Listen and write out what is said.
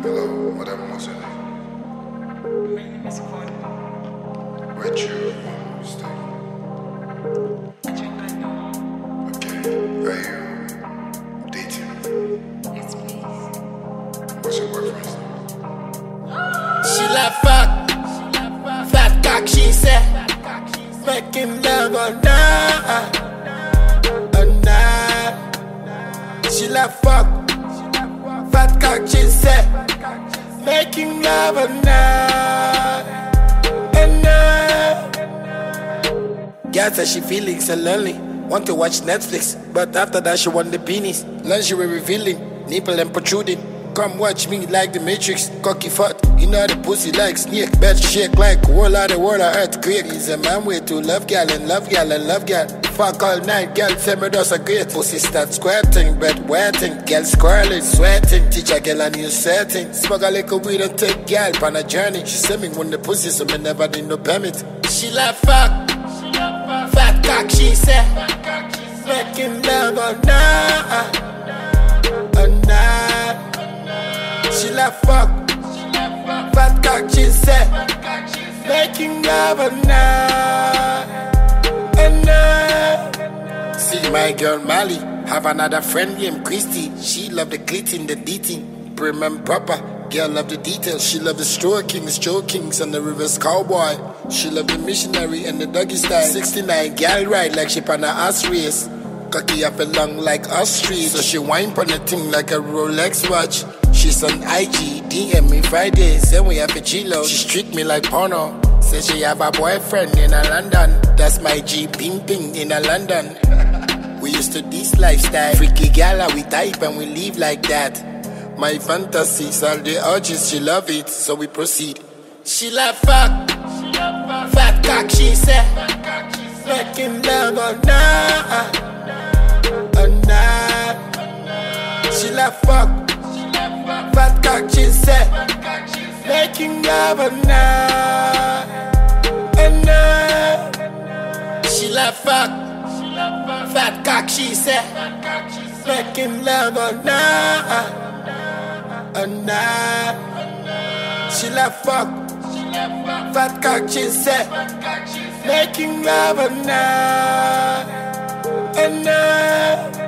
Hello, madame, what's your name? My name is Connie. Where'd you stay? Ajangano. Okay, are you dating? Yes, please. What's your boyfriend's name? She love fuck, fat cock she said, making love all night, all night. She love fuck, fat cock she said, making love all night, all night. Girl said she feeling so lonely, want to watch Netflix, but after that she want the beanies, lingerie revealing, nipple and protruding. Come watch me like the Matrix, cocky fat. You know the pussy like snake, bed shake like whole of the world of earthquake. He's a man way to love gal and love gal and love gal. Fuck all night, gal tell me that's a great. Pussy start squirting, bed wetting, gal squirreling, sweating. Teach a gal a new setting. Smoke a little weed and take gal on a journey. She send me when the pussy so me never need no permit. She love fuck, fat cock she said, making love all night, all night. She love fuck, fat cock she said, making love all night, all night. See my girl Mali, have another friend named Christy. She love the glitting, the dating, prim and proper. Girl love the details, she love the strokings, chokings, and the reverse cowboy. She love the missionary and the doggy style. 69 gal ride like she pan a ass race. Cocky up along like ostrich, so she whine pon the thing like a Rolex watch. She's on IG, DM me Fridays, then we have a G-Lo. She treat me like porno, says she have a boyfriend in a London. That's my G, ping ping in a London. We used to this lifestyle, freaky gala, we type and we live like that. My fantasies, all the urges, she love it, so we proceed. She love fuck, fat cock she said, making love all night, all night. She love fuck, fat cock she said, making love all night, all night. She love fuck, fat cock she said, making love all night, all night. She love fuck, fat cock she said, making love all night, all night.